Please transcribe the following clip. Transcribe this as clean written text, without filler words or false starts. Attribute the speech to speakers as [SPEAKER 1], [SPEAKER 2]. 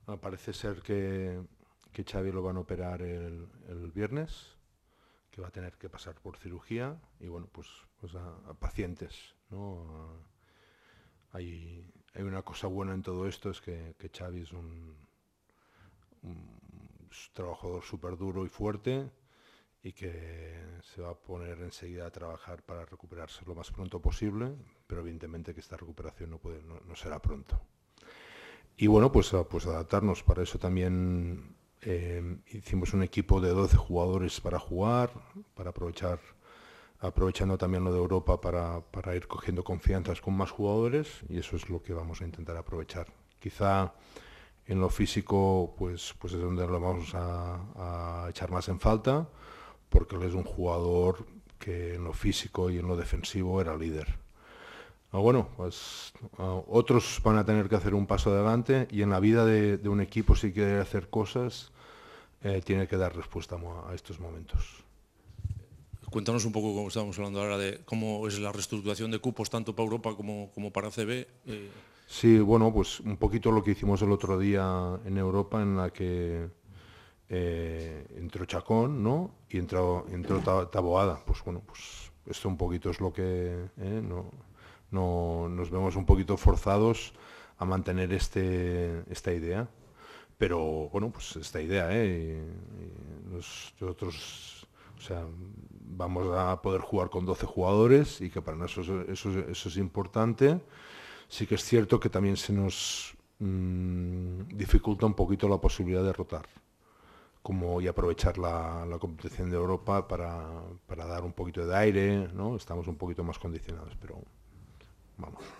[SPEAKER 1] Parece ser que Xavi lo van a operar el viernes, que va a tener que pasar por cirugía y bueno, pues a pacientes, ¿no? Hay una cosa buena en todo esto, es que Xavi es un trabajador súper duro y fuerte y que se va a poner enseguida a trabajar para recuperarse lo más pronto posible, pero evidentemente que esta recuperación no será pronto. Y bueno, pues adaptarnos. Para eso también hicimos un equipo de 12 jugadores para jugar, para aprovechando también lo de Europa para ir cogiendo confianzas con más jugadores, y eso es lo que vamos a intentar aprovechar. Quizá en lo físico pues es donde lo vamos a echar más en falta, porque él es un jugador que en lo físico y en lo defensivo era líder. Bueno, pues otros van a tener que hacer un paso adelante, y en la vida de un equipo, si quiere hacer cosas, tiene que dar respuesta a estos momentos.
[SPEAKER 2] Cuéntanos un poco, como estábamos hablando ahora, de cómo es la reestructuración de cupos tanto para Europa como para CB.
[SPEAKER 1] Sí, bueno, pues un poquito lo que hicimos el otro día en Europa, en la que entró Chacón, ¿no? Y entró Taboada. Pues bueno, pues esto un poquito es lo que no nos vemos un poquito forzados a mantener esta idea. Pero bueno, pues esta idea, y nosotros, o sea, vamos a poder jugar con 12 jugadores, y que para nosotros eso es importante. Sí que es cierto que también se nos dificulta un poquito la posibilidad de rotar, y aprovechar la competición de Europa para dar un poquito de aire, ¿no? Estamos un poquito más condicionados, pero vamos.